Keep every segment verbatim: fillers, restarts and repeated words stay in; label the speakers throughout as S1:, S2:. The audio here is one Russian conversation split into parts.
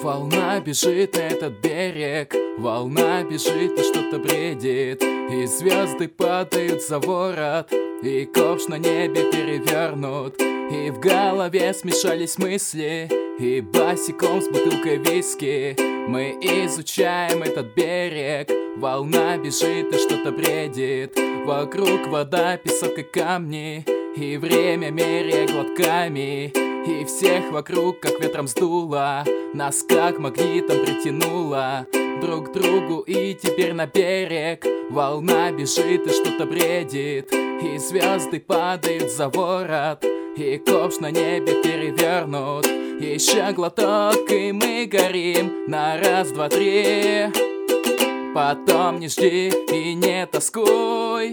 S1: Волна бежит на этот берег, волна бежит и что-то бредит, и звезды падают за ворот, и ковш на небе перевернут, и в голове смешались мысли, и босиком с бутылкой виски мы изучаем этот берег. Волна бежит и что-то бредит, вокруг вода, песок и камни, и время меряя глотками, и всех вокруг как ветром сдуло, нас как магнитом притянуло друг к другу, и теперь на берег. Волна бежит и что-то бредит, и звезды падают за ворот, и ковш на небе перевернут. Еще глоток, и мы горим на раз, два, три. Потом не жди и не тоскуй,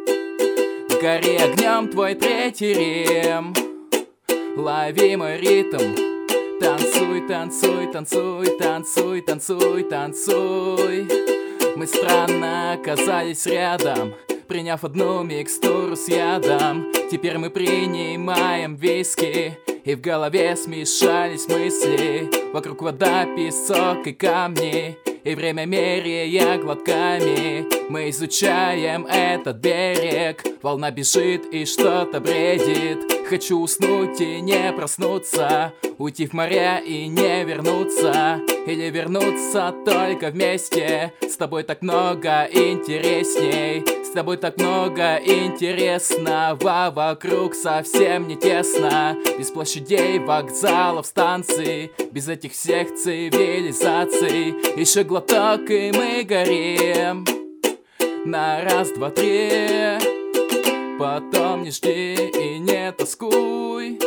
S1: гори огнем твой третий Рим. Лови мой ритм, танцуй, танцуй, танцуй, танцуй, танцуй, танцуй. Мы странно оказались рядом, приняв одну микстуру с ядом. Теперь мы принимаем виски, и в голове смешались мысли. Вокруг вода, песок и камни, и время меряя глотками мы изучаем этот берег. Волна бежит и что-то бредит. Хочу уснуть и не проснуться, уйти в моря и не вернуться, или вернуться только вместе. С тобой так много интересней, с тобой так много интересного. Вокруг совсем не тесно, без площадей, вокзалов, станций, без этих всех цивилизаций. Еще глоток, и мы горим на раз, два, три. Потом не жди и не тоскуй,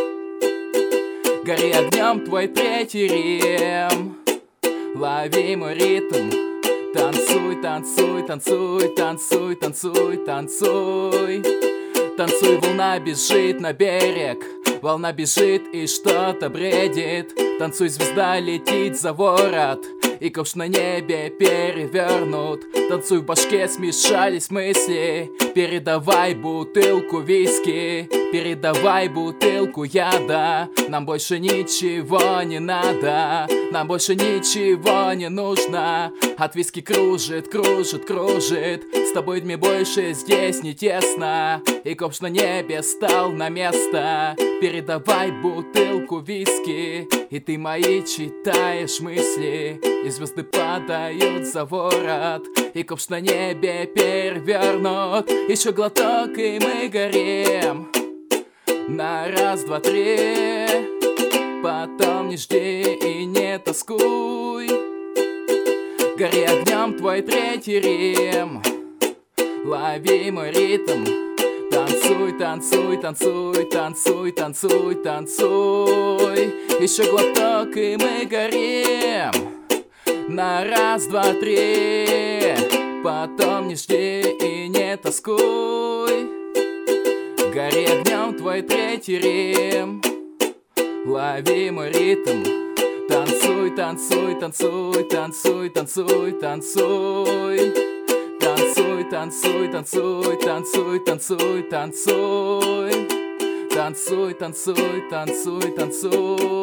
S1: гори огнем твой третий Рим. Лови мой ритм, танцуй, танцуй, танцуй, танцуй, танцуй, танцуй. Танцуй, волна бежит на берег, волна бежит и что-то бредит. Танцуй, звезда летит за ворот, и ковш на небе перевернут. Танцуй, в башке смешались мысли, передавай бутылку виски, передавай бутылку яда. Нам больше ничего не надо, нам больше ничего не нужно. От виски кружит, кружит, кружит, с тобой мне больше здесь не тесно, и ковш на небе стал на место. Передавай бутылку виски, и ты мои читаешь мысли, и звезды падают за ворот, и ковш на небе перевернут. Еще глоток, и мы горим на раз, два, три. Потом не жди и не тоскуй, гори огнем твой третий Рим. Лови мой ритм, танцуй, танцуй, танцуй, танцуй, танцуй, танцуй. Еще глоток, и мы горим на раз, два, три. Потом не жди и не тоскуй, гори огнем твой третий Рим. Лови мой ритм, танцуй, танцуй, танцуй, танцуй, танцуй, танцуй. Танцуй, танцуй, танцуй, танцуй, танцуй, танцуй. Танцуй, танцуй, танцуй, танцуй.